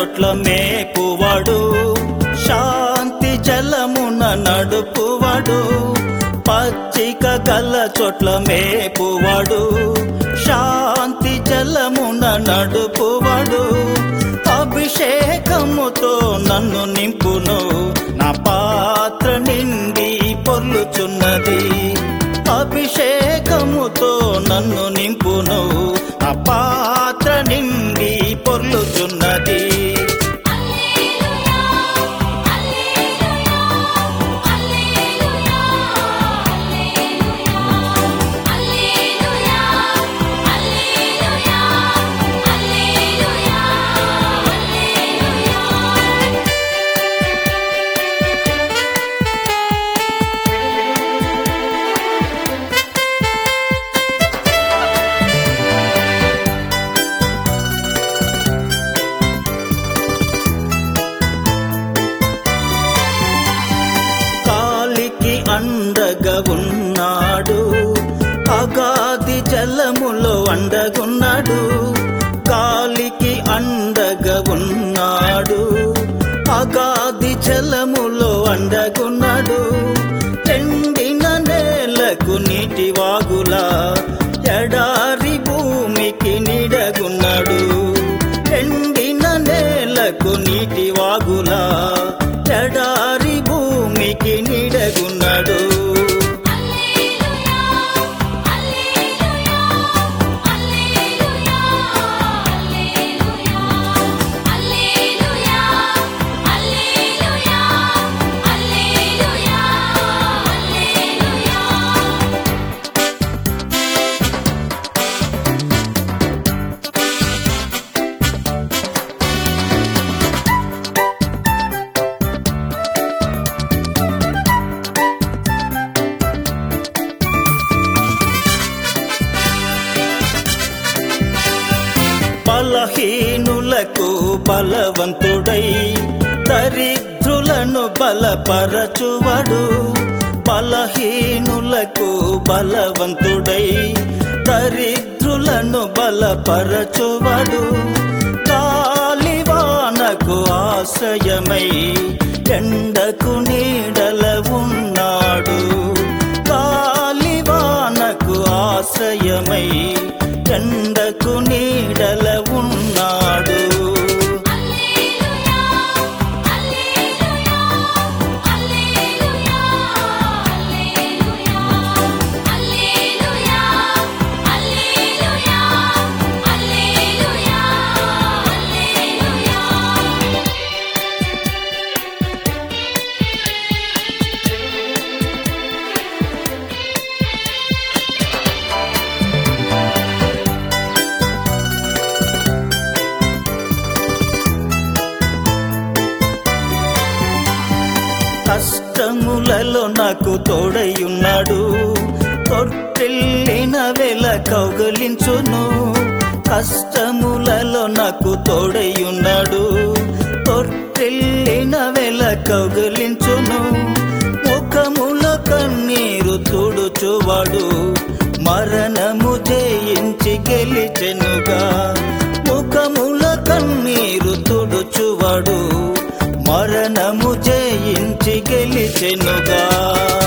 చోట్ల మేపువాడు, శాంతి జలమున నడుపువాడు. పచ్చిక గల చోట్ల మేపువాడు, శాంతి జలమున నడుపువాడు. అభిషేకముతో నన్ను నింపును, నా పాత్ర నిండి పొర్లుచున్నది. అభిషేకముతో నన్ను నింపును, నా పాత్ర నిండి పొర్లుచున్నది. అండగా ఉన్నాడు, అగాధి జలములో అండగున్నాడు. గాలికి అండగా ఉన్నాడు, అగాధి జలములో అండగున్నాడు. ఎండిన నేలకు నీటి వాగులా, ఎడారి భూమికి నీడగున్నాడు. ఎండిన నేలకు నీటి వాగులా, ఎడారి భూమికి నీడగున్నాడు. బలహీనులకు బలవంతుడై, దరిద్రులను బలపరచువాడు. బలహీనులకు బలవంతుడై, దరిద్రులను బలపరచువాడు. గాలివానకు ఆశ్రయమై, ఎండకు నీడల ఉన్నాడు. గాలివానకు ఆశ్రయమై, ఎండకు నీడల ఉన్నాడు. కష్టములలో నాకు తోడయున్నాడు, తొట్టిల్లిన వేళ కౌగలించును. కష్టములలో నాకు తోడయున్నాడు, తొట్టిల్లిన వేళ కౌగలించును. ముఖముల కన్నీరు తుడుచువాడు, మరణము జయించి గెలిచెనుగా. ముఖముల కన్నీరు తుడుచువాడు, మరణము జయించి గెలిచెనుగా.